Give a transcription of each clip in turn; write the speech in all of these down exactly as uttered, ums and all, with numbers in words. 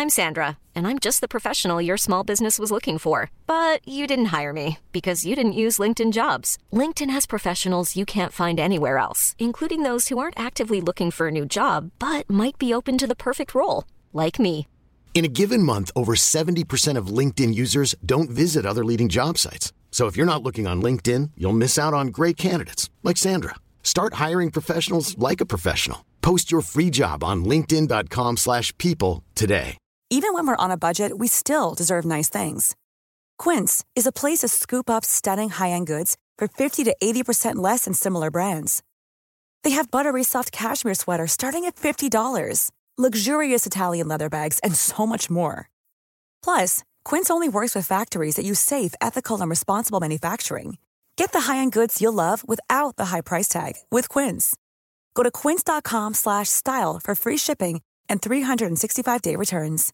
I'm Sandra, and I'm just the professional your small business was looking for. But you didn't hire me because you didn't use LinkedIn Jobs. LinkedIn has professionals you can't find anywhere else, including those who aren't actively looking for a new job, but might be open to the perfect role, like me. In a given month, over seventy percent of LinkedIn users don't visit other leading job sites. So if you're not looking on LinkedIn, you'll miss out on great candidates like Sandra. Start hiring professionals like a professional. Post your free job on linkedin dot com slash people today. Even when we're on a budget, we still deserve nice things. Quince is a place to scoop up stunning high-end goods for fifty to eighty percent less than similar brands. They have buttery soft cashmere sweaters starting at fifty dollars, luxurious Italian leather bags, and so much more. Plus, Quince only works with factories that use safe, ethical, and responsible manufacturing. Get the high-end goods you'll love without the high price tag with Quince. Go to quince dot com slash style for free shipping and three sixty-five day returns.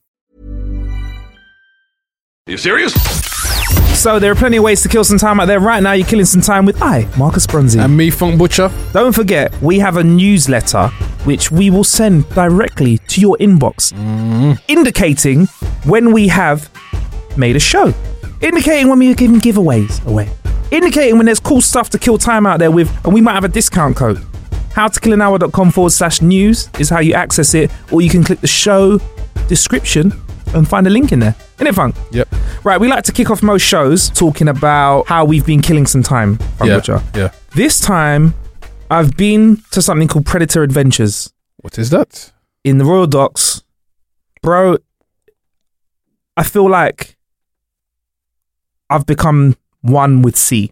Are you serious? So there are plenty of ways to kill some time out there. Right now, you're killing some time with I, Marcus Bronzy. And me, Funk Butcher. Don't forget, we have a newsletter which we will send directly to your inbox, mm. indicating when we have made a show, indicating when we are giving giveaways away, indicating when there's cool stuff to kill time out there with, and we might have a discount code. howtokillanhour.com forward slash news is how you access it, or you can click the show description and find a link in there. Isn't it fun? Yep. Right, we like to kick off most shows talking about how we've been killing some time. Yeah, Butcher. yeah. This time, I've been to something called Predator Adventures. What is that? In the Royal Docks. Bro, I feel like I've become one with sea.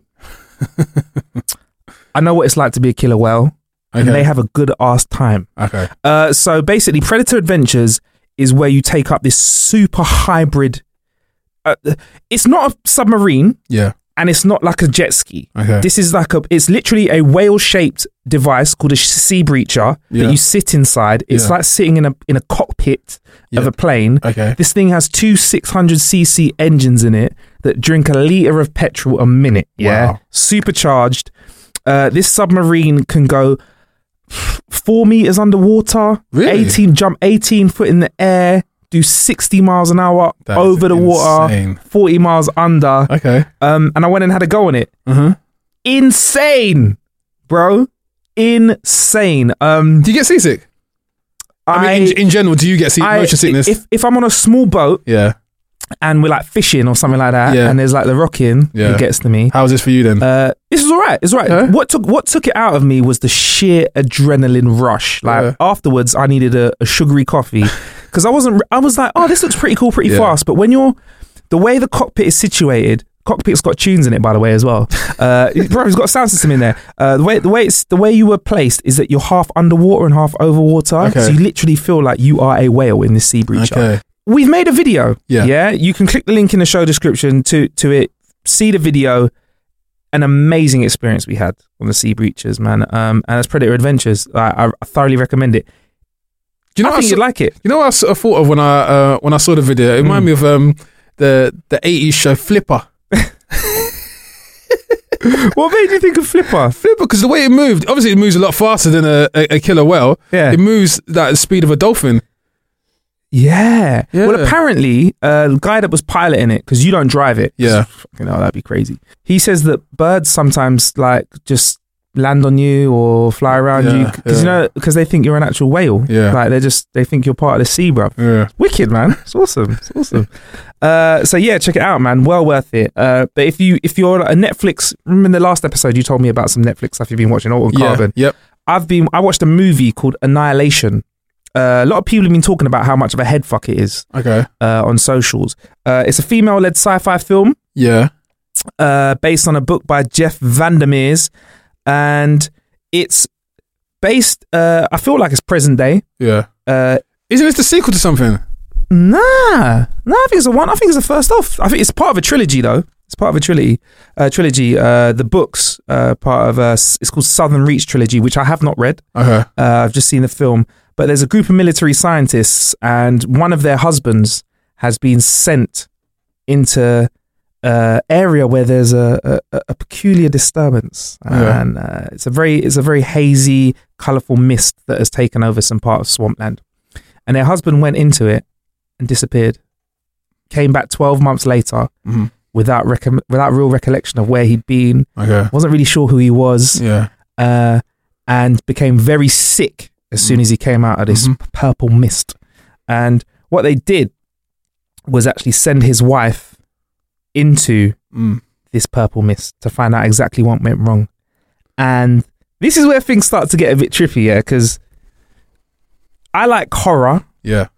I know what it's like to be a killer whale, okay. and they have a good ass time. Okay. Uh, so basically, Predator Adventures is where you take up this super hybrid. Uh, it's not a submarine. Yeah. And it's not like a jet ski. Okay. This is like a, it's literally a whale-shaped device called a sea breacher yeah. that you sit inside. It's yeah. like sitting in a in a cockpit yeah. of a plane. Okay. This thing has two six hundred c c engines in it that drink a litre of petrol a minute. Yeah. Wow. Supercharged. Uh, this submarine can go four meters underwater. Really? eighteen jump eighteen foot in the air. Do sixty miles an hour That over the insane. water, forty miles under. Okay. Um, and I went and had a go on it. Uh-huh. Insane, bro. Insane. Um, do you get seasick? I, I mean, in, in general, do you get sea- I, motion sickness? If, if I'm on a small boat, yeah, and we're like fishing or something like that, yeah. and there's like the rocking, yeah. it gets to me. How was this for you then? Uh, this was all right. It's all right. Okay. What took what took it out of me was the sheer adrenaline rush. Like yeah. afterwards, I needed a, a sugary coffee because I wasn't. I was like, oh, this looks pretty cool, pretty yeah. fast. But when you're the way the cockpit is situated. Cockpit's got tunes in it, by the way, as well. Uh, bro, it's got a sound system in there. Uh, the way the way it's the way you were placed is that you're half underwater and half over water, okay. so you literally feel like you are a whale in this sea breacher. Okay. We've made a video. Yeah, yeah. You can click the link in the show description to to it. See the video. An amazing experience we had on the sea breachers, man. Um, and as Predator Adventures, I, I thoroughly recommend it. Do you know I think I you'd saw, like it. You know what I sort of thought of when I uh, when I saw the video? It reminded mm. me of um, the the eighties show Flipper. What made you think of Flipper? Flipper, because the way it moved, obviously it moves a lot faster than a, a, a killer whale. Yeah. It moves at the speed of a dolphin. Yeah. yeah. Well, apparently, uh, the guy that was piloting it, because you don't drive it. Yeah. You know, that'd be crazy. He says that birds sometimes like just land on you or fly around yeah, you because yeah. you know because they think you're an actual whale. Yeah. Like they just they think you're part of the sea, bro. Yeah. Wicked, man. It's awesome. It's awesome. uh, so yeah, check it out, man. Well worth it. Uh, but if you if you're a Netflix, remember in the last episode you told me about some Netflix stuff you've been watching, Altered yeah. Carbon. Yep. I've been. I watched a movie called Annihilation. Uh, a lot of people have been talking about how much of a headfuck it is. Okay. Uh, on socials. Uh, it's a female-led sci-fi film. Yeah. Uh, based on a book by Jeff Vandermeers, and it's based. Uh, I feel like it's present day. Yeah. Uh, Isn't this the sequel to something? Nah, no. I think it's a one. I think it's the first off. I think it's part of a trilogy, though. It's part of a trilogy. Uh, trilogy. Uh, the books. Uh, part of a. It's called Southern Reach trilogy, which I have not read. Okay. Uh, I've just seen the film. But there's a group of military scientists, and one of their husbands has been sent into uh, area where there's a, a, a peculiar disturbance, yeah. and uh, it's a very it's a very hazy, colourful mist that has taken over some part of swampland. And their husband went into it, and disappeared. Came back twelve months later mm-hmm. without rec- without real recollection of where he'd been. Okay. Wasn't really sure who he was. Yeah. Uh, and became very sick as soon as he came out of this mm-hmm. purple mist. And what they did was actually send his wife into mm. this purple mist to find out exactly what went wrong. And this is where things start to get a bit trippy, yeah, because I like horror. Yeah.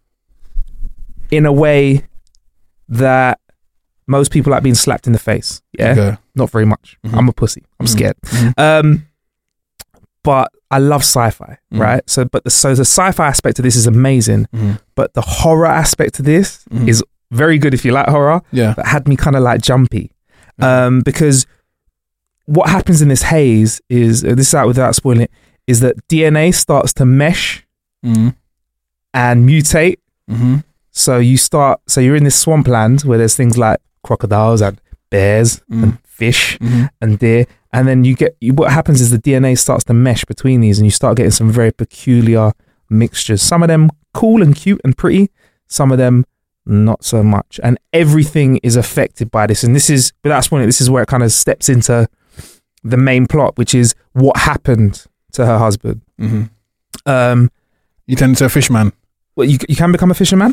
In a way that most people like being slapped in the face. Yeah. Okay. Not very much. Mm-hmm. I'm a pussy. I'm mm-hmm. scared. Mm-hmm. Um, but I love sci-fi, mm-hmm. right? So, but the so the sci-fi aspect of this is amazing, mm-hmm. but the horror aspect of this mm-hmm. is very good if you like horror. Yeah. That had me kind of like jumpy, mm-hmm. um, because what happens in this haze is uh, this is out without spoiling it is that D N A starts to mesh mm-hmm. and mutate. Mm-hmm. So you start, so you're in this swampland where there's things like crocodiles and bears mm. and fish mm-hmm. and deer. And then you get, you, what happens is the D N A starts to mesh between these and you start getting some very peculiar mixtures. Some of them cool and cute and pretty. Some of them not so much. And everything is affected by this. And this is, without spoiling it, this is where it kind of steps into the main plot, which is what happened to her husband. Mm-hmm. Um, you turn into a fishman. Well, you, you can become a fisherman.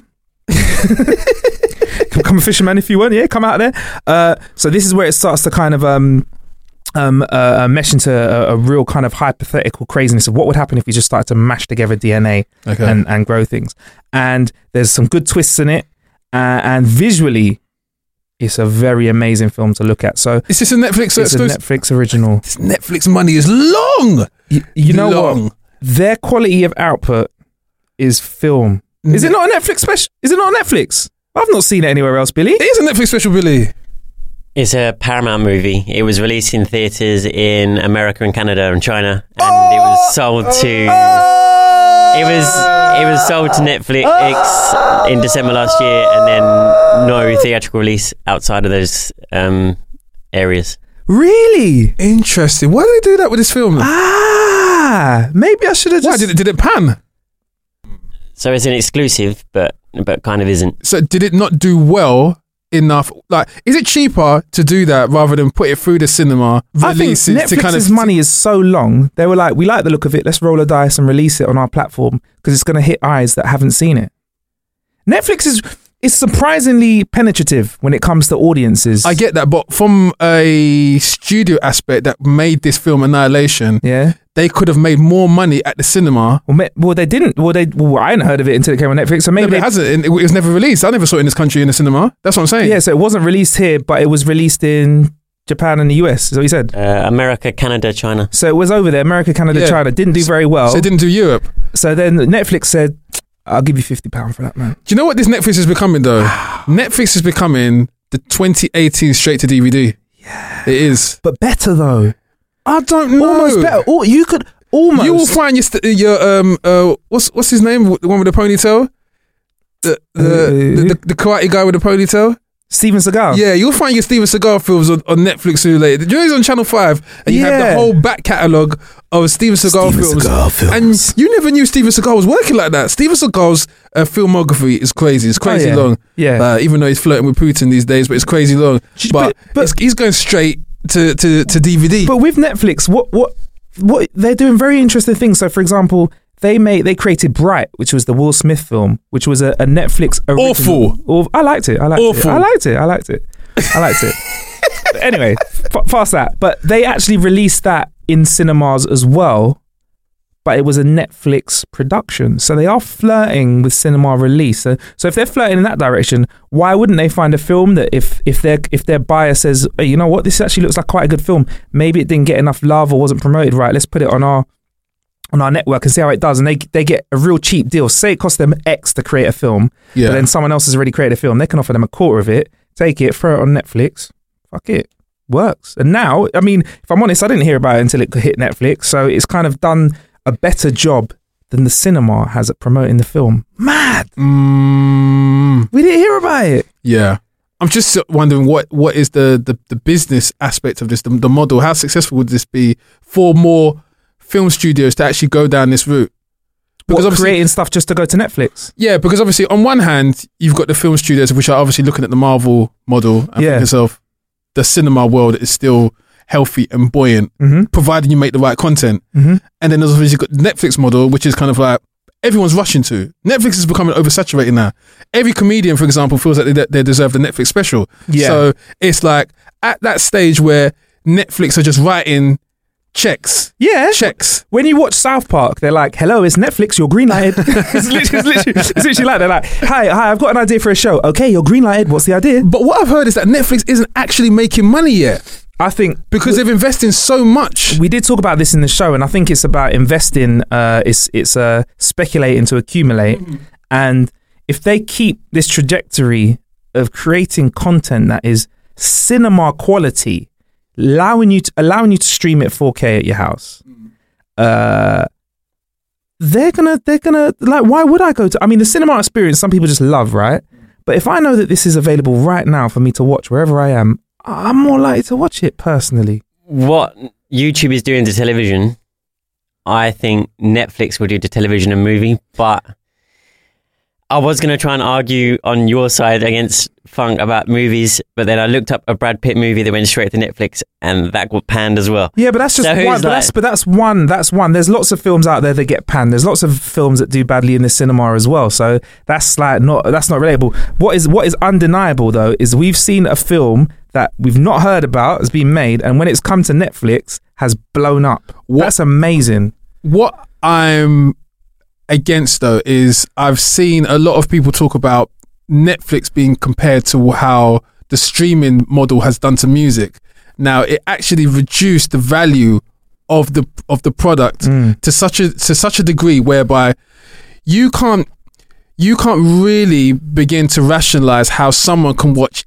Become a fisherman if you want, yeah, come out there. Uh, so this is where it starts to kind of um, um, uh, mesh into a, a real kind of hypothetical craziness of what would happen if you just started to mash together D N A okay. and, and grow things. And there's some good twists in it, uh, and visually, it's a very amazing film to look at. So is this a Netflix? It's a Netflix original. This Netflix money is long. You, you know long. what? Their quality of output is film. Is it not a Netflix special? Is it not on Netflix? I've not seen it anywhere else, Billy. It is a Netflix special, Billy. It's a Paramount movie. It was released in theatres in America and Canada and China, and oh! it was sold to. Oh! It was it was sold to Netflix in December last year, and then no theatrical release outside of those um, areas. Really interesting. Why did they do that with this film? Ah, maybe I should have. Just... Why did it? Did it pan? So it's an exclusive, but but kind of isn't. So did it not do well enough? Like, is it cheaper to do that rather than put it through the cinema? I think Netflix's to kind of money is so long. They were like, we like the look of it. Let's roll a dice and release it on our platform because it's going to hit eyes that haven't seen it. Netflix is is surprisingly penetrative when it comes to audiences. I get that, but from a studio aspect that made this film Annihilation, yeah, they could have made more money at the cinema. Well, well they didn't. Well, they. Well, I hadn't heard of it until it came on Netflix. So maybe no, it hasn't. It was never released. I never saw it in this country in the cinema. That's what I'm saying. Yeah, so it wasn't released here, but it was released in Japan and the U S. Is what he said. Uh, America, Canada, China. So it was over there. America, Canada, yeah. China didn't do very well. So it didn't do Europe. So then Netflix said, "I'll give you fifty pounds for that, man." Do you know what this Netflix is becoming though? Netflix is becoming the twenty eighteen straight to D V D. Yeah, it is. But better though. I don't know. Almost better. Or you could almost. You will find your st- your um uh what's what's his name? The one with the ponytail. The the, uh, the, the the karate guy with the ponytail. Steven Seagal. Yeah, you'll find your Steven Seagal films on, on Netflix soon later. Do you know he's on Channel five and you yeah. have the whole back catalogue of Steven Seagal, Steven films. Seagal films. And you never knew Steven Seagal was working like that. Steven Seagal's uh, filmography is crazy. It's crazy oh, yeah. long. Yeah. Uh, even though he's flirting with Putin these days, but it's crazy long. But, but, but it's, he's going straight to, to, to D V D. But with Netflix, what what what they're doing very interesting things. So, for example, they made they created Bright, which was the Will Smith film, which was a, a Netflix original. Awful. I liked it. I liked Awful. it. I liked it. I liked it. I liked it. But anyway, f- past that. But they actually released that in cinemas as well. But it was a Netflix production. So they are flirting with cinema release. So, so if they're flirting in that direction, why wouldn't they find a film that if if their if their buyer says, hey, you know what, this actually looks like quite a good film. Maybe it didn't get enough love or wasn't promoted right. Let's put it on our on our network and see how it does. And they they get a real cheap deal. Say it costs them X to create a film. Yeah. But then someone else has already created a film. They can offer them a quarter of it. Take it, throw it on Netflix. Fuck it. Works. And now, I mean, if I'm honest, I didn't hear about it until it hit Netflix. So it's kind of done a better job than the cinema has at promoting the film. Mad. Mm. We didn't hear about it. Yeah. I'm just wondering what, what is the, the, the business aspect of this, the, the model. How successful would this be for more film studios to actually go down this route? Because what, obviously creating stuff just to go to Netflix. Yeah, because obviously on one hand you've got the film studios which are obviously looking at the Marvel model and Yeah. thinking yourself, the cinema world is still healthy and buoyant, Mm-hmm. providing you make the right content. Mm-hmm. And then there's obviously got the Netflix model, which is kind of like everyone's rushing to. Netflix is becoming oversaturated now. Every comedian, for example, feels like they, they deserve the Netflix special. Yeah. So it's like at that stage where Netflix are just writing checks. Yeah. Checks. When you watch South Park, they're like, "Hello, it's Netflix. You're green-lighted." it's, literally, it's, literally, it's literally like they're like, "Hi, hi, I've got an idea for a show. Okay, you're green-lighted. What's the idea?" But what I've heard is that Netflix isn't actually making money yet I think because they've invested so much. we did talk about this in the show, and I think it's about investing. Uh, it's it's uh, speculating to accumulate, mm-hmm. and if they keep this trajectory of creating content that is cinema quality, allowing you to allowing you to stream it four K at your house, mm. uh, they're gonna they're gonna like. Why would I go to? I mean, the cinema experience some people just love, right? But if I know that this is available right now for me to watch wherever I am, I'm more likely to watch it personally. What YouTube is doing to television, I think Netflix will do to television and movie, but I was going to try and argue on your side against Funk about movies, but then I looked up a Brad Pitt movie that went straight to Netflix and that got panned as well. Yeah, but that's just So one. it's But, like- that's, but that's one. That's one. There's lots of films out there that get panned. There's lots of films that do badly in the cinema as well. So that's like not. That's not relatable. What is what is undeniable though is we've seen a film that we've not heard about has been made, and when it's come to Netflix, has blown up. What- That's amazing. What I'm against though is I've seen a lot of people talk about Netflix being compared to how the streaming model has done to music. Now it actually reduced the value of the of the product Mm. to such a to such a degree whereby you can't you can't really begin to rationalize how someone can watch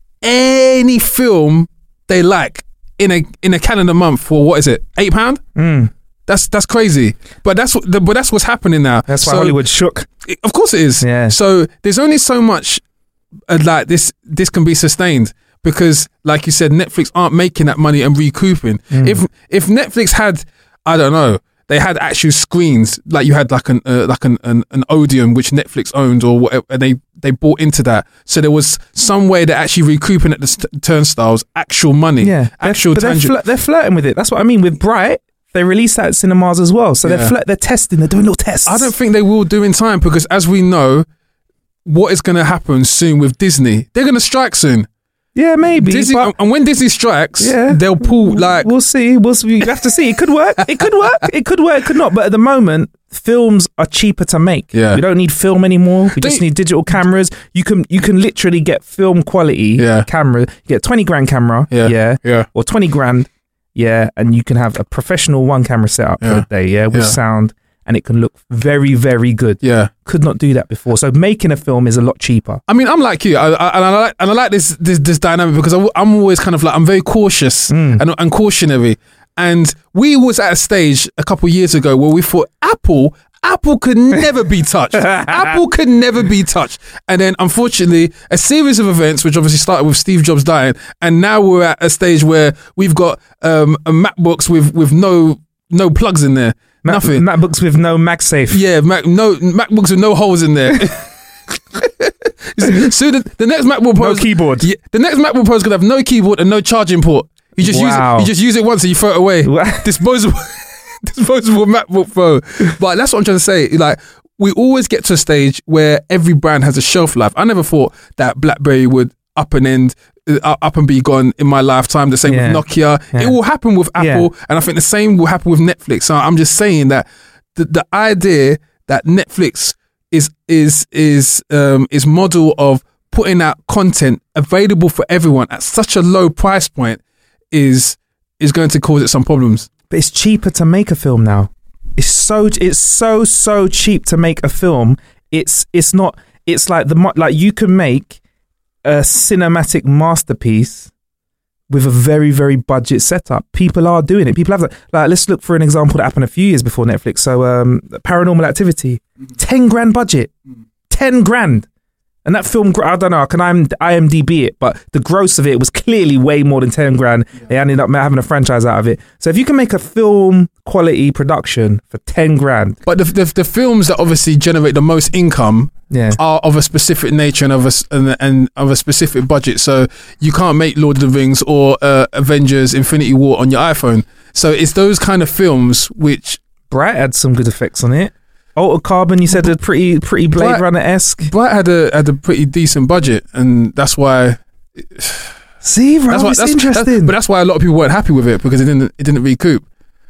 any film they like in a in a calendar month for what is it eight pound? Mm. That's that's crazy, but that's what but that's what's happening now. That's why So- Hollywood shook. Of course it is. Yeah. So there's only so much uh, like this this can be sustained because, like you said, Netflix aren't making that money and recouping. Mm. If if Netflix had, I don't know, they had actual screens like you had like an uh, like an, an an Odeon which Netflix owned or whatever, and they they bought into that. So there was some way they're actually recouping at the st- turnstiles actual money. Yeah, actual but they're, tangible. flir- they're flirting with it. That's what I mean with Bright. They release that at cinemas as well. So they're Yeah. flirt- they're testing. They're doing little tests. I don't think they will do in time because, as we know, what is going to happen soon with Disney? They're going to strike soon. Yeah, maybe. Disney, but and when Disney strikes, Yeah. they'll pull like. we'll see. We'll see. You have to see. It could work. It could work. It could work. It could not. But at the moment, films are cheaper to make. Yeah. We don't need film anymore. We They- just need digital cameras. You can you can literally get film quality Yeah. camera. You get twenty grand camera. Yeah. Yeah. Yeah. Or twenty grand. Yeah. And you can have a professional one camera setup Yeah. for a day. Yeah. With Yeah. sound. And it can look very, very good. Yeah, Could not do that before. So making a film is a lot cheaper. I mean, I'm like you, I, I, and I like and I like this this, this dynamic because I, I'm always kind of like I'm very cautious Mm. and, and cautionary. And we was at a stage a couple of years ago where we thought Apple. Apple could never be touched. Apple could never be touched. And then, unfortunately, a series of events, which obviously started with Steve Jobs dying, and now we're at a stage where we've got um, a MacBooks with with no no plugs in there, Mac- nothing. MacBooks with no MagSafe. Yeah, Mac, no MacBooks with no holes in there. So the, the next MacBook Pro, No keyboard. Yeah, the next MacBook Pro is gonna have no keyboard and no charging port. You just Wow. use it. You just use it once and you throw it away. Wow. Disposable, disposable MacBook Pro. But that's what I'm trying to say. Like we always get to a stage where every brand has a shelf life. I never thought that BlackBerry would up and end. Uh, up and be gone in my lifetime. The same Yeah. with Nokia. Yeah. It will happen with Apple, and I think the same will happen with Netflix. So I'm just saying that the, the idea that Netflix is is is um, is model of putting out content available for everyone at such a low price point is is going to cause it some problems. But it's cheaper to make a film now. It's so it's so so cheap to make a film. It's it's not. It's like the mo- like you can make a cinematic masterpiece with a very very budget setup. People are doing it. People have that. Like let's look for an example that happened a few years before Netflix. So um, Paranormal Activity, ten grand budget, ten grand. And that film, I don't know, I can I M D B it, but the gross of it was clearly way more than ten grand. Yeah. They ended up having a franchise out of it. So if you can make a film quality production for ten grand. But the the, the films that obviously generate the most income yeah. are of a specific nature and of a, and, and of a specific budget. So you can't make Lord of the Rings or uh, Avengers Infinity War on your iPhone. So it's those kind of films which... Bright had some good effects on it. Altered Carbon, you said a pretty pretty Blade Bright, Runner-esque. Bright had a had a pretty decent budget, and that's why. See, bro, that's why, it's that's, interesting. That's, but that's why a lot of people weren't happy with it because it didn't it didn't recoup.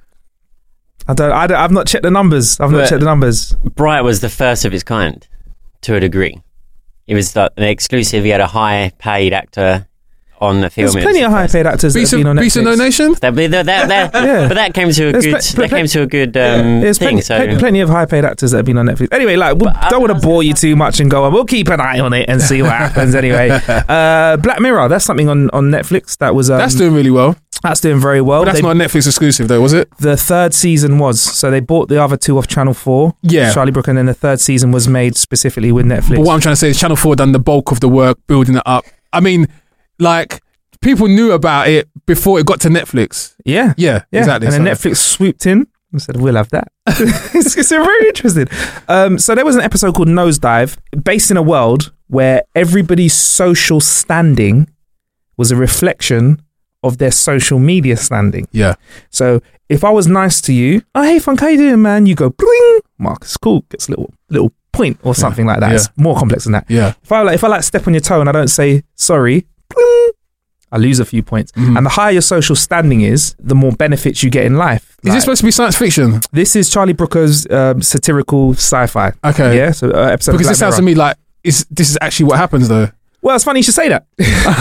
I don't. I don't I've not checked the numbers. I've not But checked the numbers. Bright was the first of its kind, to a degree. It was like an exclusive. He had a high-paid actor on the film. There's plenty of high-paid actors that have been on Netflix. Beast of No Nation. That, that, that, that, Yeah. But that came to a There's good. pl- pl- that came to a good um, Yeah, there's thing. plenty, So plenty, plenty of high-paid actors that have been on Netflix. Anyway, like, we But don't I- want to bore you too much and go on. We'll keep an eye on it and see what happens. Anyway, uh, Black Mirror. That's something on, on Netflix. That was um, That's doing really well. that's doing very well. But that's They- not a Netflix exclusive though, was it? The third season was. So they bought the other two off Channel four. Yeah. Charlie Brooker, and then the third season was made specifically with Netflix. But what I'm trying to say is Channel four done the bulk of the work building it up. I mean, like, people knew about it before it got to Netflix. yeah. Yeah, Yeah. exactly. And then So- Netflix swooped in and said, we'll have that. it's, it's very interesting. Um, so there was an episode called Nosedive, based in a world where everybody's social standing was a reflection of their social media standing. Yeah. So if I was nice to you, oh, hey, Funk, how you doing, man? You go, bling, Marcus, cool, gets a little, little point or something like that. Yeah. It's more complex than that. Yeah. If I like, if I like step on your toe and I don't say sorry, bling, I lose a few points. Mhm. And the higher your social standing is, the more benefits you get in life. Is this supposed to be science fiction? This is Charlie Brooker's um, satirical sci-fi. Okay. Yeah, so uh, episode. Because of it sounds to Black Mirror. me like is this is actually what happens though. Well, it's funny you should say that.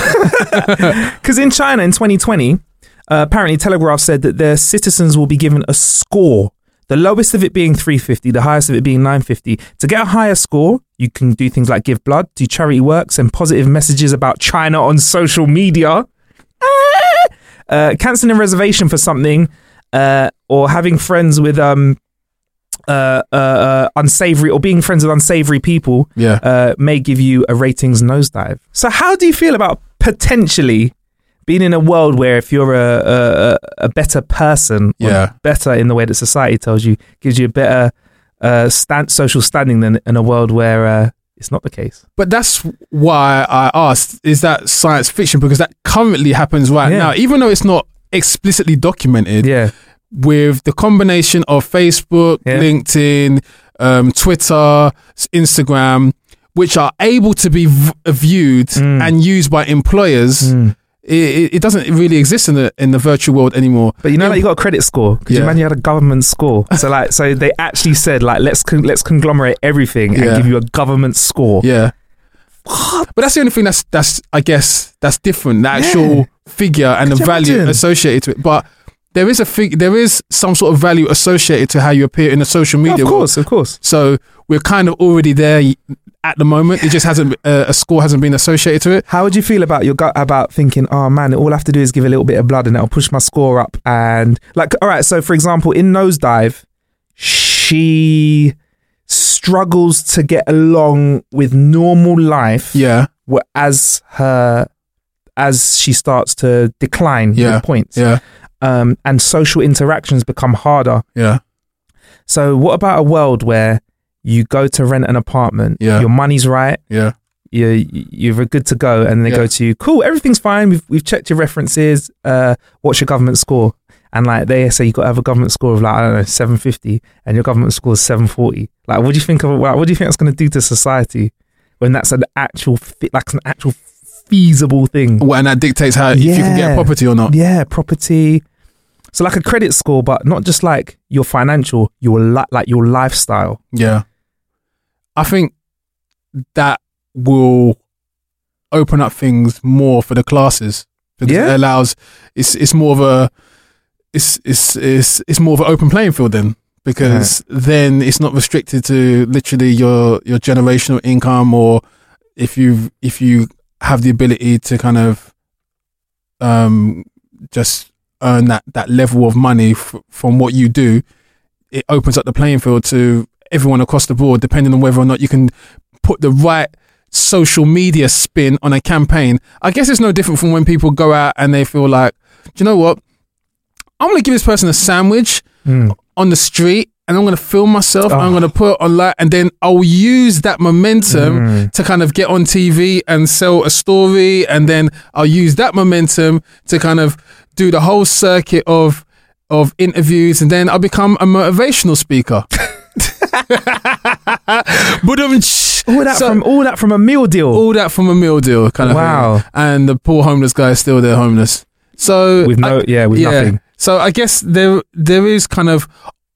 Because in China in twenty twenty, uh, apparently Telegraph said that their citizens will be given a score. The lowest of it being three fifty, the highest of it being nine fifty. To get a higher score, you can do things like give blood, do charity work, send positive messages about China on social media, uh, cancelling a reservation for something, uh, or having friends with um, uh, uh, uh, unsavory, or being friends with unsavory people, Yeah. uh, may give you a ratings nosedive. So how do you feel about potentially being in a world where if you're a a, a better person, or Yeah. better in the way that society tells you, gives you a better uh, stand, social standing than in a world where uh, it's not the case? But that's why I asked, is that science fiction? Because that currently happens right Yeah. now, even though it's not explicitly documented. Yeah, With the combination of Facebook, Yeah. LinkedIn, um, Twitter, s- Instagram, which are able to be v- viewed Mm. and used by employers, Mm. it, it- it doesn't really exist in the in the virtual world anymore. But you know, like you got a credit score because Yeah. you man, you had a government score. So like, so they actually said like, let's con- let's conglomerate everything and Yeah. give you a government score. Yeah. But that's the only thing that's that's I guess that's different. The actual Yeah. figure and Could the you value imagine? associated to it. But there is a fig- there is some sort of value associated to how you appear in the social media of world. course, of course. So we're kind of already there at the moment. It just hasn't uh, a score hasn't been associated to it. How would you feel about your gut about thinking, oh man, all I have to do is give a little bit of blood and it'll push my score up? And like, all right, so for example, in Nosedive, she struggles to get along with normal life Yeah, wh- as her as she starts to decline Yeah. with points. yeah, Um, and social interactions become harder. yeah, So what about a world where you go to rent an apartment, Yeah. your money's right, yeah, you're, you're good to go, and they Yeah. go to you, cool, everything's fine, we've, we've checked your references, uh, what's your government score? And like they say, you got to have a government score of like, I don't know, seven fifty, and your government score is seven forty. Like, what do you think of like, what do you think that's going to do to society when that's an actual, fi- like an actual feasible thing? well, and that dictates how if you can get Yeah. a property or not. Yeah, property. So like a credit score, but not just like your financial, your li- like your lifestyle. Yeah, I think that will open up things more for the classes because Yeah. it allows it's it's more of a it's it's it's it's more of an open playing field then because then it's not restricted to literally your your generational income or if you if you have the ability to kind of um just earn that that level of money f- from what you do. It opens up the playing field to everyone across the board, depending on whether or not you can put the right social media spin on a campaign. I guess it's no different from when people go out and they feel like, do you know what? I'm going to give this person a sandwich mm. on the street, and I'm going to film myself. Oh. And I'm going to put it online, and then I'll use that momentum mm. to kind of get on T V and sell a story, and then I'll use that momentum to kind of do the whole circuit of of interviews, and then I'll become a motivational speaker. But um, all that so, from all that from a meal deal. All that from a meal deal, kind of wow. thing. And the poor homeless guy is still there, homeless. So with no, I, yeah, with yeah. nothing. So I guess there there is kind of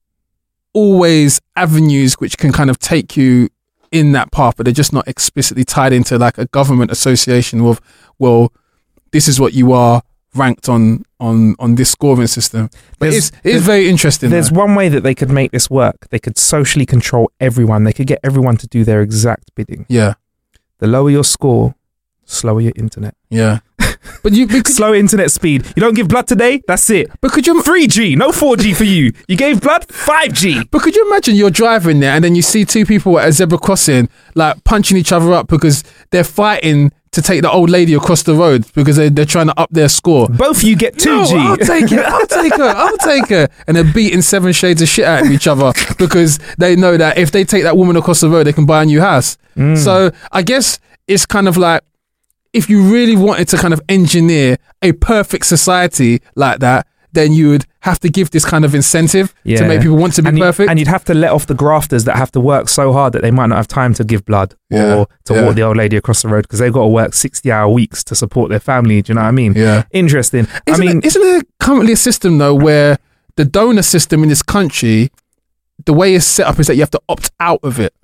always avenues which can kind of take you in that path, but they're just not explicitly tied into like a government association of, well, this is what you are ranked on on on this scoring system. But there's, it's it's very interesting. There's though. one way that they could make this work. They could socially control everyone. They could get everyone to do their exact bidding. Yeah. The lower your score, slower your internet. Yeah. But you but slow internet speed. You don't give blood today, that's it. But could you three G, no four G for you. You gave blood, five G. But could you imagine you're driving there and then you see two people at a zebra crossing like punching each other up because they're fighting to take the old lady across the road because they, they're trying to up their score. Both of you get two G. No, I'll take it. I'll take her. I'll take her. And they're beating seven shades of shit out of each other because they know that if they take that woman across the road, they can buy a new house. Mm. So I guess it's kind of like, if you really wanted to kind of engineer a perfect society like that, then you would have to give this kind of incentive yeah. to make people want to be and perfect. You, and you'd have to let off the grafters that have to work so hard that they might not have time to give blood yeah. or to yeah. walk the old lady across the road because they've got to work sixty hour weeks to support their family. Do you know what I mean? Yeah. Interesting. Isn't I mean, there, isn't there currently a system though where the donor system in this country, the way it's set up is that you have to opt out of it?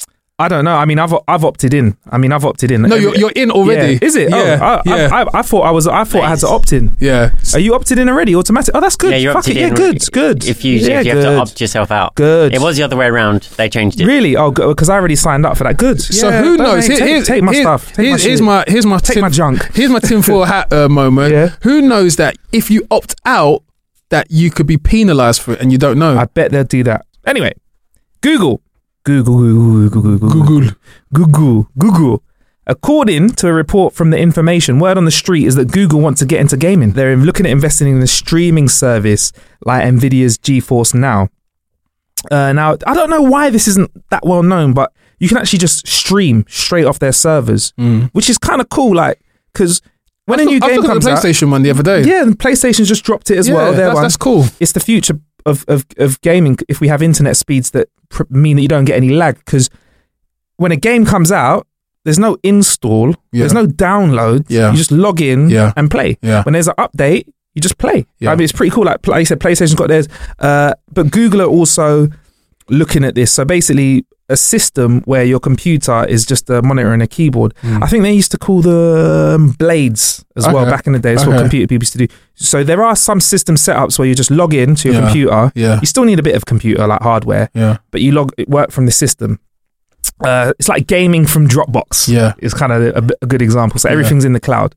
I don't know. I mean, I've I've opted in. I mean, I've opted in. No, you're you're in already. Yeah. Is it? Yeah. Oh, I, yeah. I, I, I thought I was. I thought nice. I had to opt in. Yeah. Are you opted in already? Automatic. Oh, that's good. Yeah, you're Fuck opted it. in. Yeah, good. Good. If you yeah, if you good. have to opt yourself out. Good. It was the other way around. They changed it. Really? Oh, because I already signed up for that. Good. So yeah, who knows? Take, Here, take my here, stuff. Take here's, my here's my here's my take tin, my junk. Here's my tinfoil hat uh, moment. Yeah. Who knows that if you opt out, that you could be penalised for it and you don't know? I bet they'll do that. Anyway, Google. Google, Google, Google, Google, Google, Google, Google. According to a report from The Information, word on the street is that Google wants to get into gaming. They're looking at investing in a streaming service like Nvidia's GeForce Now. Uh, now, I don't know why this isn't that well known, but you can actually just stream straight off their servers, mm. which is kind of cool. Like, because when a new game comes out, the PlayStation one the other day. Yeah, and PlayStation's just dropped it as yeah, well. Their that's, one. that's cool. It's the future of, of, of gaming if we have internet speeds that pr- mean that you don't get any lag. Because when a game comes out, there's no install, yeah. there's no download. Yeah. You just log in yeah. and play. Yeah. When there's an update, you just play. Yeah. I mean, it's pretty cool. Like, like I said, PlayStation's got theirs. Uh, but Google are also looking at this. So basically, a system where your computer is just a monitor and a keyboard. Mm. I think they used to call them blades as okay. well back in the day. That's okay. what computer people used to do. So there are some system setups where you just log in to your yeah. computer. Yeah. You still need a bit of computer, like hardware. Yeah. But you log it work from the system. Uh, it's like gaming from Dropbox. Yeah. It's kind of a, a good example. So everything's yeah. in the cloud.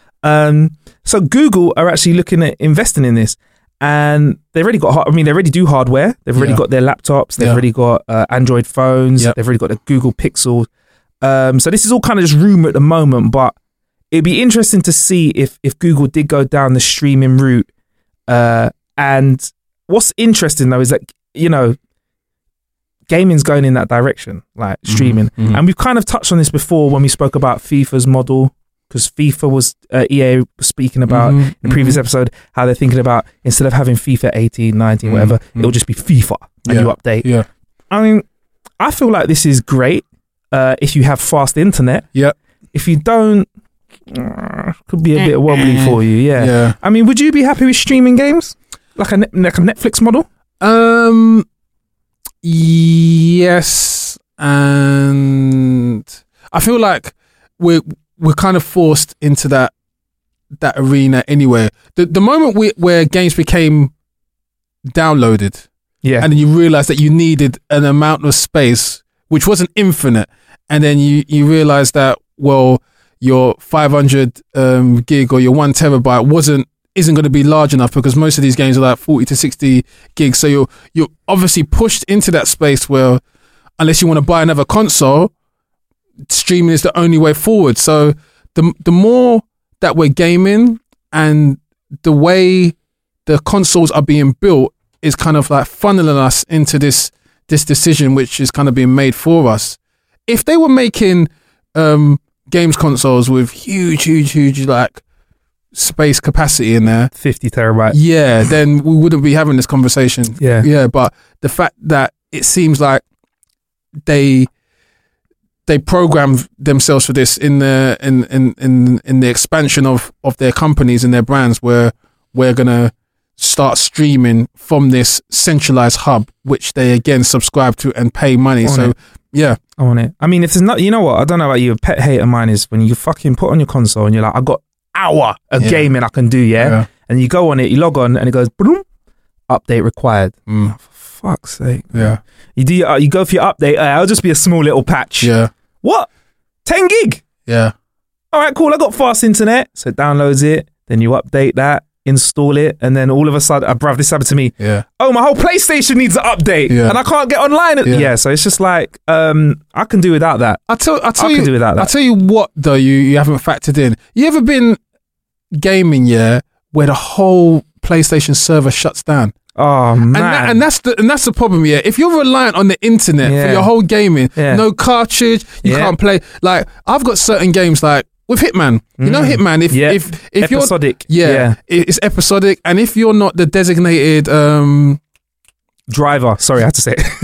Um, so Google are actually looking at investing in this. And they've already got, I mean, they already do hardware. They've already yeah. got their laptops. They've yeah. already got uh, Android phones. Yep. They've already got the Google Pixel. Um, so this is all kind of just rumor at the moment, but it'd be interesting to see if, if Google did go down the streaming route. Uh, and what's interesting though is that, you know, gaming's going in that direction, like streaming. Mm-hmm. Mm-hmm. And we've kind of touched on this before when we spoke about FIFA's model. Because FIFA was, uh, E A was speaking about mm-hmm, in the previous mm-hmm. episode, how they're thinking about instead of having FIFA eighteen, nineteen, mm-hmm. whatever, it'll just be FIFA and yeah. you update. Yeah. I mean, I feel like this is great uh, if you have fast internet. Yeah. If you don't, uh, could be a bit wobbly for you. Yeah. yeah. I mean, would you be happy with streaming games? Like a, like a Netflix model? Um. Yes. And I feel like we're we're kind of forced into that that arena anyway. The the moment we, where games became downloaded, yeah, and then you realise that you needed an amount of space which wasn't infinite, and then you you realise that well your five hundred um, gig or your one terabyte wasn't isn't going to be large enough because most of these games are like forty to sixty gigs. So you're you're obviously pushed into that space where unless you want to buy another console, streaming is the only way forward. So the the more that we're gaming and the way the consoles are being built is kind of like funneling us into this this decision, which is kind of being made for us. If they were making um, games consoles with huge, huge, huge like space capacity in there, fifty terabyte, yeah, then we wouldn't be having this conversation. Yeah, yeah. But the fact that it seems like they they programmed themselves for this in the in in in, in the expansion of of their companies and their brands, where we're gonna start streaming from this centralized hub, which they again subscribe to and pay money. So it. yeah, I want it. I mean, if there's not, you know what? I don't know about you. A pet hate of mine is when you fucking put on your console and you're like, I got hour of yeah. gaming I can do, yeah? yeah, and you go on it, you log on, and it goes, boom, update required. Mm. Oh, for fuck's sake! Yeah, you do. Uh, you go for your update. Uh, it'll just be a small little patch. Yeah. What? ten gig? Yeah. All right, cool. I got fast internet, so it downloads it. Then you update that. Install it, and then all of a sudden, uh, bruv, this happened to me. Yeah. Oh, my whole PlayStation needs an update, yeah. and I can't get online. Yeah. yeah. So it's just like, um, I can do without that. I tell, I tell I you, can do without that. I tell you what, though, you you haven't factored in. You ever been gaming, yeah, where the whole PlayStation server shuts down? Oh man, and, that, and that's the and that's the problem. Yeah, if you're reliant on the internet yeah. for your whole gaming, yeah. no cartridge, you yeah. can't play. Like I've got certain games like. With Hitman, you know Hitman. If yeah. if if episodic, you're, yeah, yeah, it's episodic, and if you're not the designated um, driver, sorry, I had to say it.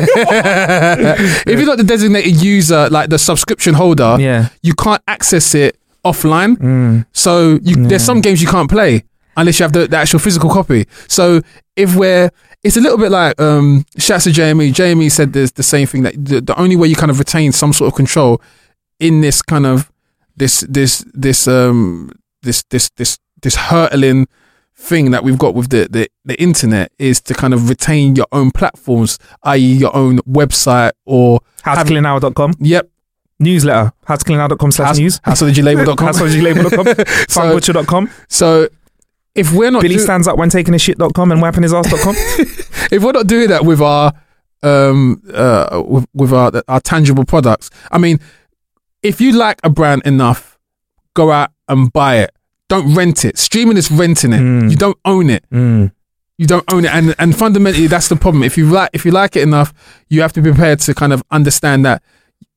If you're not the designated user, like the subscription holder, yeah, you can't access it offline. Mm. So you, yeah. there's some games you can't play unless you have the, the actual physical copy. So if we're, it's a little bit like um, shouts to Jamie. Jamie said there's the same thing, that the, the only way you kind of retain some sort of control in this kind of This this this um this this this this hurtling thing that we've got with the, the, the internet is to kind of retain your own platforms, that is, your own website or how to clean hour dot com. Yep. Newsletter how to clean hour dot com slash news. house of the g label dot com house of the g label dot com fun butcher dot com. So if we're not Billy do- stands up when taking a shit dot com and wiping his ass dot com. If we're not doing that with our um uh with, with our our tangible products, I mean, if you like a brand enough, go out and buy it. Don't rent it. Streaming is renting it. Mm. You don't own it. Mm. You don't own it, and and fundamentally, that's the problem. If you like, if you like it enough, you have to be prepared to kind of understand that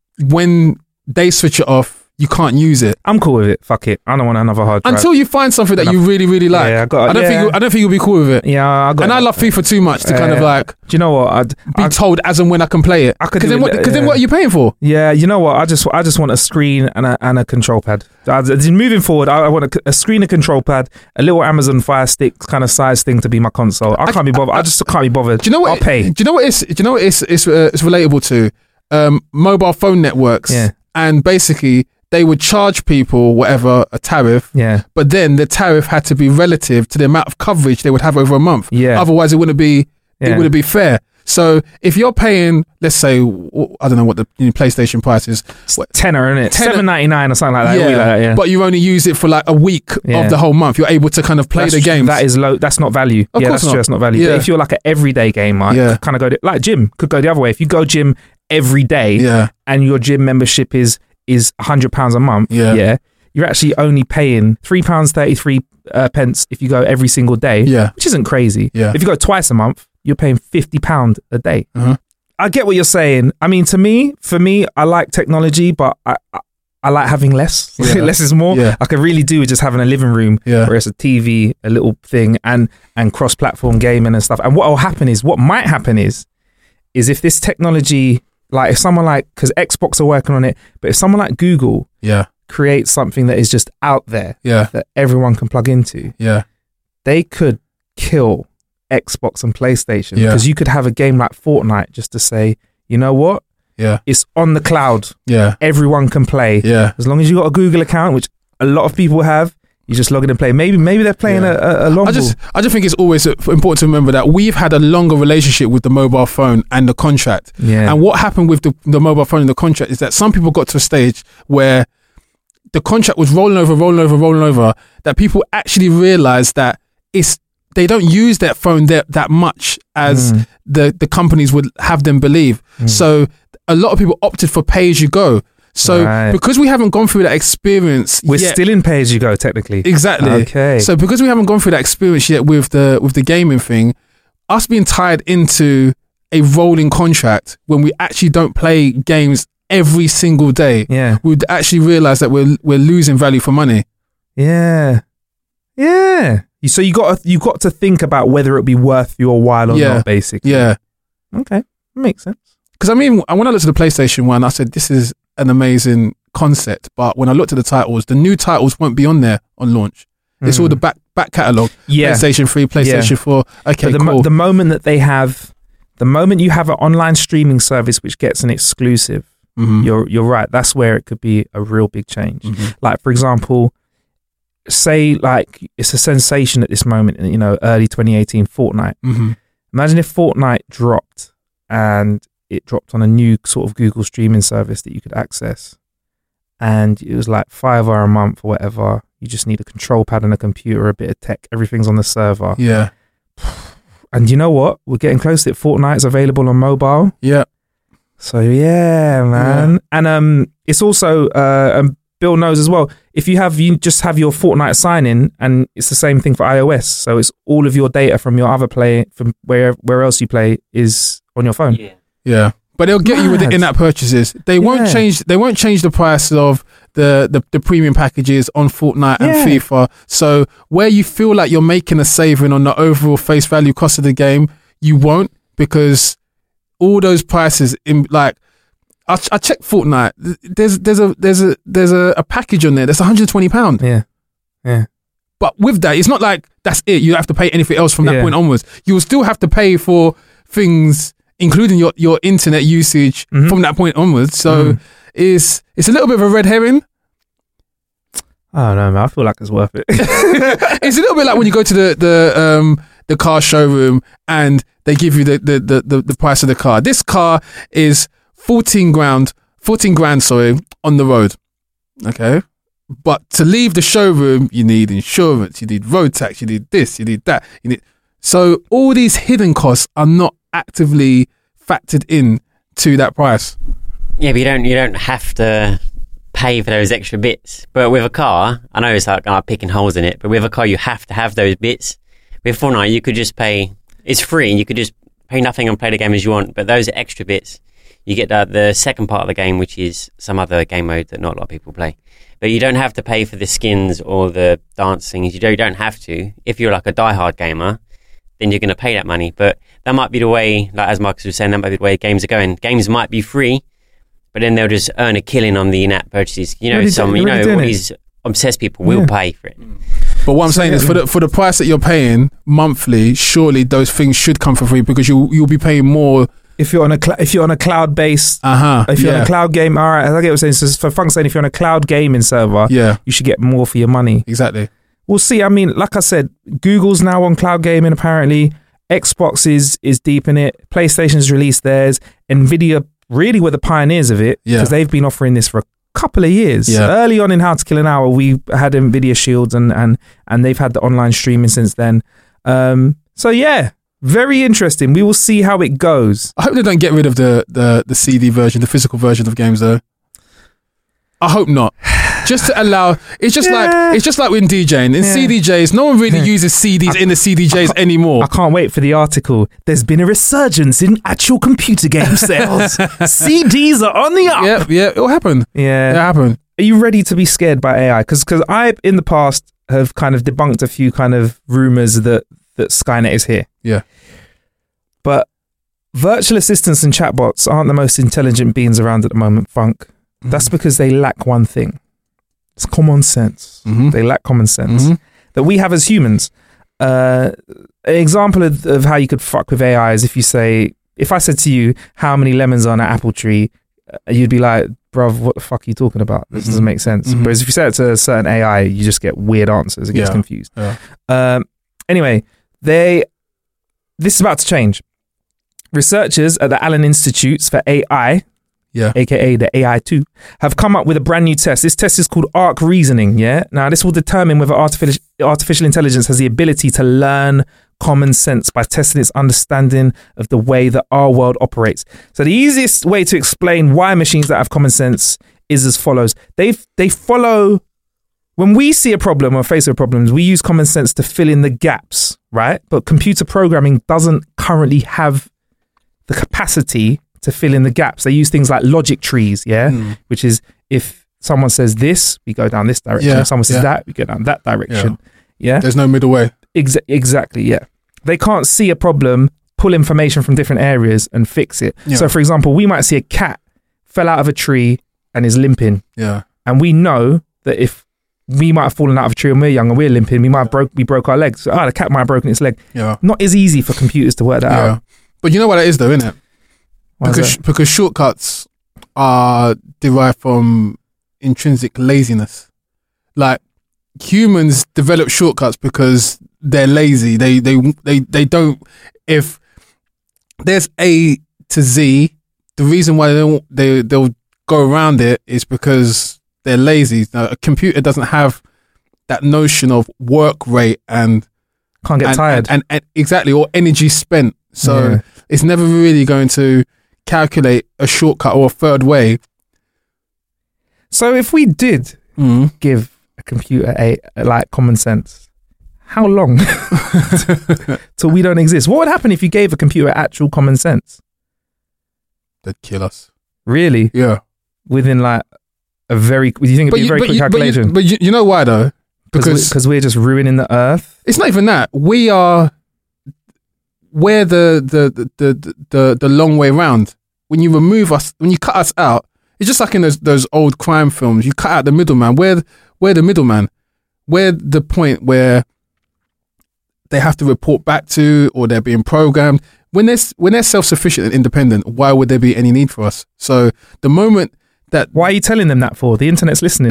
when they switch it off, you can't use it. I'm cool with it. Fuck it. I don't want another hard drive. Until you find something that you really, really like. Yeah, I, got, I don't yeah. think. You, I don't think you'll be cool with it. Yeah, I got. And I love FIFA too much to uh, kind of like. Do you know what? I'd be I, told as and when I can play it. I could. Because then, what, yeah. then what are you paying for? Yeah, you know what? I just I just want a screen and a and a control pad. I, moving forward, I, I want a, a screen, a control pad, a little Amazon Fire Stick kind of size thing to be my console. I can't I, be bothered. I, I just can't be bothered. Do you know what? I'll pay. Do you know what it's? Do you know what it's? It's, uh, it's relatable to um, mobile phone networks. Yeah. And basically, they would charge people whatever a tariff. Yeah. But then the tariff had to be relative to the amount of coverage they would have over a month. Yeah. Otherwise, it wouldn't be. Yeah. It wouldn't be fair. So if you're paying, let's say, I don't know what the you know, PlayStation price is. What, tenner, isn't it? Tenner. seven ninety-nine or something like that. Yeah, like that, yeah. But you only use it for like a week Yeah. of the whole month. You're able to kind of play that's, the games. That is low. That's not value. Of yeah, course that's not. true. That's not value. Yeah. But if you're like an everyday gamer, Yeah. kind of go to, like gym could go the other way. If you go gym every day, Yeah. and your gym membership is is one hundred pounds a month, Yeah. yeah, you're actually only paying three pounds thirty-three uh, pence if you go every single day, Yeah. which isn't crazy. Yeah. If you go twice a month, you're paying fifty pounds a day. Uh-huh. I get what you're saying. I mean, to me, for me, I like technology, but I I, I like having less. Yeah. Less is more. Yeah. I could really do with just having a living room Yeah. where it's a T V, a little thing, and and cross-platform gaming and stuff. And what will happen is, what might happen is, is if this technology, like if someone like, because Xbox are working on it, but if someone like Google Yeah. creates something that is just out there Yeah. that everyone can plug into, Yeah. they could kill Xbox and PlayStation, Yeah. because you could have a game like Fortnite just to say, you know what, Yeah. it's on the cloud, Yeah. everyone can play, Yeah. as long as you got a Google account, which a lot of people have. You just log in and play. Maybe maybe they're playing Yeah. a, a, a long I just, ball. I just think it's always important to remember that we've had a longer relationship with the mobile phone and the contract. Yeah. And what happened with the, the mobile phone and the contract is that some people got to a stage where the contract was rolling over, rolling over, rolling over, that people actually realized that it's, they don't use that phone that, that much as Mm. the, the companies would have them believe. Mm. So a lot of people opted for pay as you go. So Right. because we haven't gone through that experience We're yet, still in pay as you go, technically. exactly. Okay. So because we haven't gone through that experience yet with the with the gaming thing, us being tied into a rolling contract when we actually don't play games every single day, Yeah. we'd actually realise that we're we're losing value for money. Yeah. Yeah. You- So you got to, you got to think about whether it'd be worth your while or Yeah. not, basically. Yeah. Okay. Makes sense. Because I mean, when I looked at the PlayStation one, I said, this is an amazing concept. But when I looked at the titles, the new titles won't be on there on launch. It's all the back back catalogue. Mm. Yeah. PlayStation three, PlayStation Yeah. four. Okay, But the, cool. mo- the moment that they have, the moment you have an online streaming service which gets an exclusive, Mhm. you're you're right. That's where it could be a real big change. Mhm. Like, for example, say like it's a sensation at this moment, you know, early twenty eighteen, Fortnite. Mhm. Imagine if Fortnite dropped and it dropped on a new sort of Google streaming service that you could access, and it was like five hour a month or whatever. You just need a control pad and a computer, a bit of tech. Everything's on the server. Yeah. And you know what? We're getting close to it. Fortnite's available on mobile. Yeah. So yeah, man. Yeah. And um, it's also uh, um, Bill knows as well. If you have, you just have your Fortnite sign in, and it's the same thing for iOS. So it's all of your data from your other play, from where where else you play, is on your phone. Yeah. Yeah. But they'll get you with the Mad. in-app purchases. They won't Yeah. change. They won't change the price of the, the, the premium packages on Fortnite and Yeah. FIFA. So where you feel like you're making a saving on the overall face value cost of the game, you won't, because all those prices in like. I, I checked Fortnite. There's there's a there's a there's a, a package on there that's one hundred twenty pounds. Yeah, yeah, But with that, it's not like that's it. You have to pay anything else from that Yeah. point onwards. You'll still have to pay for things, including your, your internet usage Mhm. from that point onwards. So Mhm. it's it's a little bit of a red herring. I don't know, man. I feel like it's worth it. It's a little bit like when you go to the the um the car showroom and they give you the the the, the, the price of the car. This car is fourteen grand, fourteen grand, sorry, on the road. Okay. But to leave the showroom, you need insurance, you need road tax, you need this, you need that. You need so all these hidden costs are not actively factored in to that price. Yeah, but you don't you don't have to pay for those extra bits. But with a car, I know it's like uh, picking holes in it, but with a car you have to have those bits. With Fortnite, you could just pay. It's free, and you could just pay nothing and play the game as you want. But those extra bits, you get the, the second part of the game, which is some other game mode that not a lot of people play. But you don't have to pay for the skins or the dance things. You don't, you don't have to. If you're like a diehard gamer, then you're going to pay that money. But that might be the way, like as Marcus was saying, that might be the way games are going. Games might be free, but then they'll just earn a killing on the in-app purchases. You know, Already some do- you know already doing all it. these obsessed people will Yeah. pay for it. But what I'm saying is, for the for the price that you're paying monthly, surely those things should come for free, because you you'll be paying more. if you're on a cl- if you're on a cloud based, Uh huh. if you're yeah. on a cloud game, all right. I get what you're saying. So for funk's saying, if you're on a cloud gaming server, Yeah. you should get more for your money. Exactly. We'll see. I mean, like I said, Google's now on cloud gaming. Apparently, Xbox is is deep in it. PlayStation's released theirs. Nvidia really were the pioneers of it, Yeah. because they've been offering this for a couple of years. Yeah. Early on in How to Kill an Hour, we had Nvidia Shields, and and and they've had the online streaming since then. Um, so yeah, very interesting. We will see how it goes. I hope they don't get rid of the, the, the C D version, the physical version of games, though. I hope not. Just to allow, it's just Yeah. like it's just like with DJing. In Yeah. C D Js, no one really Yeah. uses C Ds in the C D Js I anymore. can't wait for the article. There's been a resurgence in actual computer game sales. C Ds are on the up. Yeah, yeah, it'll happen. Yeah. It'll happen. Are you ready to be scared by A I? Because I, in the past, have kind of debunked a few kind of rumors that, that Skynet is here. Yeah. But virtual assistants and chatbots aren't the most intelligent beings around at the moment, Funk. That's because they lack one thing. It's common sense. Mhm. They lack common sense Mhm. that we have as humans. Uh, an example of, of how you could fuck with A I is if you say, if I said to you, how many lemons are on an apple tree, uh, you'd be like, bruv, what the fuck are you talking about? This Mhm. doesn't make sense. Mhm. Whereas if you say it to a certain A I, you just get weird answers. It gets Yeah. confused. Yeah. Um, anyway, they this is about to change. Researchers at the Allen Institutes for A I, Yeah. aka the A I two, have come up with a brand new test. This test is called Arc Reasoning, yeah? Now, this will determine whether artificial, artificial intelligence has the ability to learn common sense by testing its understanding of the way that our world operates. So the easiest way to explain why machines that have common sense is as follows. They they follow, when we see a problem or face with problems, we use common sense to fill in the gaps, right? But computer programming doesn't currently have the capacity to fill in the gaps. They use things like logic trees, yeah? Mm. Which is if someone says this, we go down this direction. Yeah, if someone says yeah. that, we go down that direction. Yeah. yeah? There's no middle way. Ex- exactly, yeah. They can't see a problem, pull information from different areas and fix it. Yeah. So for example, we might see a cat fell out of a tree and is limping. Yeah. And we know that if we might have fallen out of a tree when we're young and we're limping, we might have broke we broke our legs. So, oh, the cat might have broken its leg. Yeah. Not as easy for computers to work that yeah. out. But you know what that is though, isn't it? Why Because is that? because shortcuts are derived from intrinsic laziness. Like humans develop shortcuts because they're lazy. They they they they don't. If there's A to Z, the reason why they don't they they'll go around it is because they're lazy. Now, a computer doesn't have that notion of work rate and Can't get and, tired. and, and, and exactly, or energy spent. So Yeah. it's never really going to calculate a shortcut or a third way. So if we did Mm. give a computer a, a like common sense, how long till we don't exist? What would happen if you gave a computer actual common sense? They'd kill us. Really? Yeah. Within like a very, do you think it'd be a very quick you, calculation? But, you, but you, you know why though? Because Because we're just ruining the earth. it's not even that. We are we're the the, the the the the long way round. When you remove us, when you cut us out, it's just like in those those old crime films. You cut out the middleman. We're we're the middleman. We're the point where they have to report back to, or they're being programmed. When they're when they're self sufficient and independent, why would there be any need for us? So the moment that Why are you telling them that for? The internet's listening.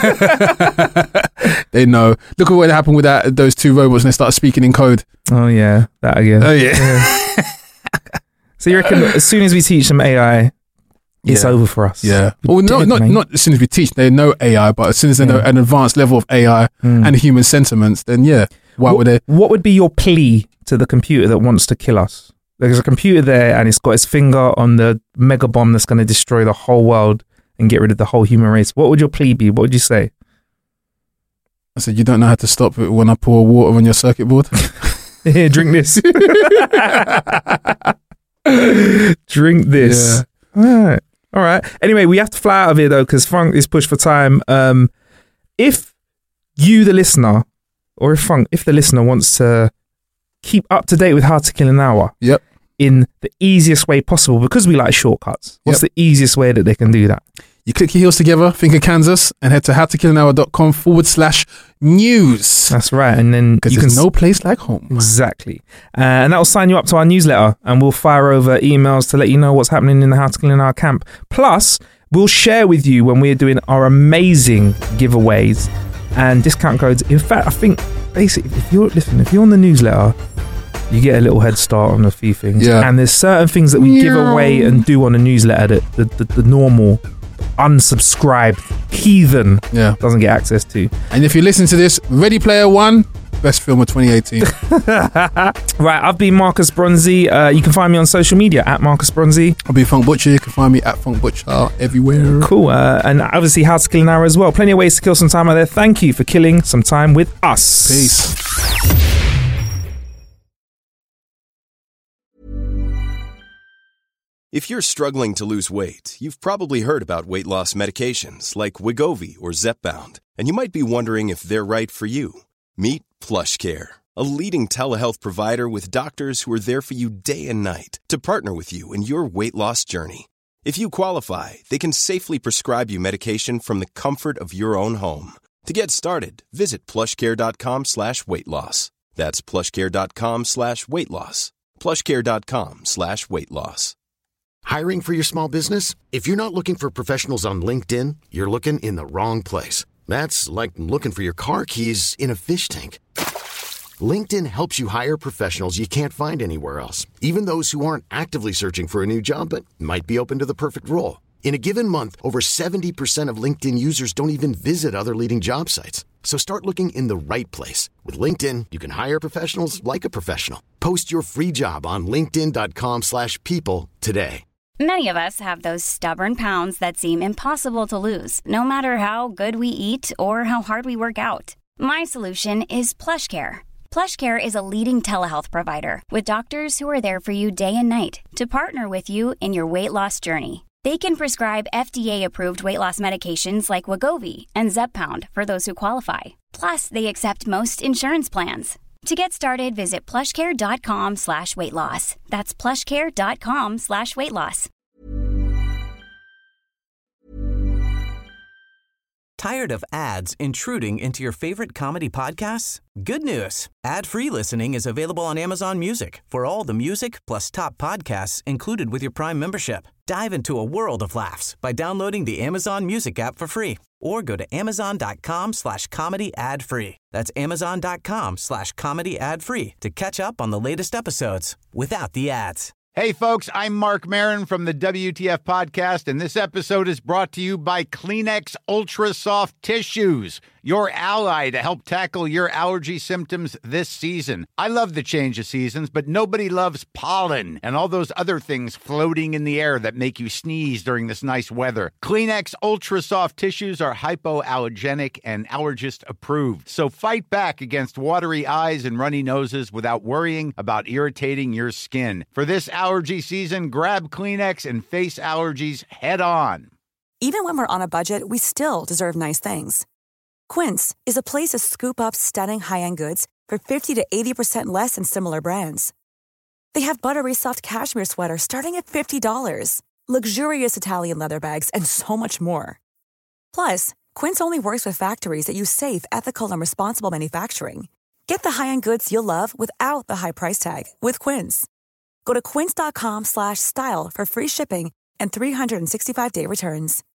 they know. Look at what happened with that those two robots and they started speaking in code. Oh yeah, that again. Oh yeah. So you reckon as soon as we teach them A I, it's Yeah. over for us? Yeah. We're Well, not dead, not mate. not as soon as we teach, they know A I, but as soon as they know Yeah. an advanced level of A I Mm. and human sentiments, then yeah, why what, would they? What would be your plea to the computer that wants to kill us? There's a computer there and it's got its finger on the mega bomb that's going to destroy the whole world and get rid of the whole human race. What would your plea be? What would you say? I said, you don't know how to stop it when I pour water on your circuit board. Here, drink this. Drink this. All right. All right. Anyway, we have to fly out of here though, because Funk is pushed for time. Um, if you, the listener, or if Funk, if the listener wants to keep up to date with How to Kill an Hour Yep. in the easiest way possible, because we like shortcuts, what's Yep. the easiest way that they can do that? You click your heels together, think of Kansas, and head to howtokillanhour.com forward slash news. That's right. And then Because you can there's no place like home. Exactly. Uh, and that will sign you up to our newsletter, and we'll fire over emails to let you know what's happening in the How to Kill an Hour camp. Plus, we'll share with you when we're doing our amazing giveaways and discount codes. In fact, I think basically, if you're listen, if you're on the newsletter, you get a little head start on a few things. Yeah. And there's certain things that we give away and do on the newsletter that the, the, the normal unsubscribed heathen Yeah. doesn't get access to. And if you listen to this, Ready Player One, best film of twenty eighteen. Right, I've been Marcus Bronzy. Uh, you can find me on social media at Marcus Bronzy. I'll be Funk Butcher. You can find me at Funk Butcher everywhere. Cool. Uh, and obviously, How to Kill an Hour as well. Plenty of ways to kill some time out there. Thank you for killing some time with us. Peace. If you're struggling to lose weight, you've probably heard about weight loss medications like Wegovy or Zepbound, and you might be wondering if they're right for you. Meet PlushCare, a leading telehealth provider with doctors who are there for you day and night to partner with you in your weight loss journey. If you qualify, they can safely prescribe you medication from the comfort of your own home. To get started, visit plushcare.com slash weight loss. That's plushcare.com slash weight loss. plushcare.com slash weight loss. Hiring for your small business? If you're not looking for professionals on LinkedIn, you're looking in the wrong place. That's like looking for your car keys in a fish tank. LinkedIn helps you hire professionals you can't find anywhere else, even those who aren't actively searching for a new job but might be open to the perfect role. In a given month, over seventy percent of LinkedIn users don't even visit other leading job sites. So start looking in the right place. With LinkedIn, you can hire professionals like a professional. Post your free job on linkedin.com slash people today. Many of us have those stubborn pounds that seem impossible to lose, no matter how good we eat or how hard we work out. My solution is PlushCare. PlushCare is a leading telehealth provider with doctors who are there for you day and night to partner with you in your weight loss journey. They can prescribe F D A-approved weight loss medications like Wegovy and Zepbound for those who qualify. Plus, they accept most insurance plans. To get started, visit plushcare.com slash weight loss. That's plushcare.com slash weight loss. Tired of ads intruding into your favorite comedy podcasts? Good news. Ad-free listening is available on Amazon Music for all the music plus top podcasts included with your Prime membership. Dive into a world of laughs by downloading the Amazon Music app for free or go to amazon.com slash comedy ad free. That's amazon.com slash comedy ad free to catch up on the latest episodes without the ads. Hey, folks, I'm Mark Maron from the W T F Podcast, and this episode is brought to you by Kleenex Ultra Soft Tissues, your ally to help tackle your allergy symptoms this season. I love the change of seasons, but nobody loves pollen and all those other things floating in the air that make you sneeze during this nice weather. Kleenex Ultra Soft Tissues are hypoallergenic and allergist approved, so fight back against watery eyes and runny noses without worrying about irritating your skin. For this allergy season, grab Kleenex and face allergies head on. Even when we're on a budget, we still deserve nice things. Quince is a place to scoop up stunning high-end goods for fifty to eighty percent less than similar brands. They have buttery soft cashmere sweaters starting at fifty dollars, luxurious Italian leather bags, and so much more. Plus, Quince only works with factories that use safe, ethical, and responsible manufacturing. Get the high-end goods you'll love without the high price tag with Quince. Go to quince.com slash style for free shipping and three sixty-five day returns.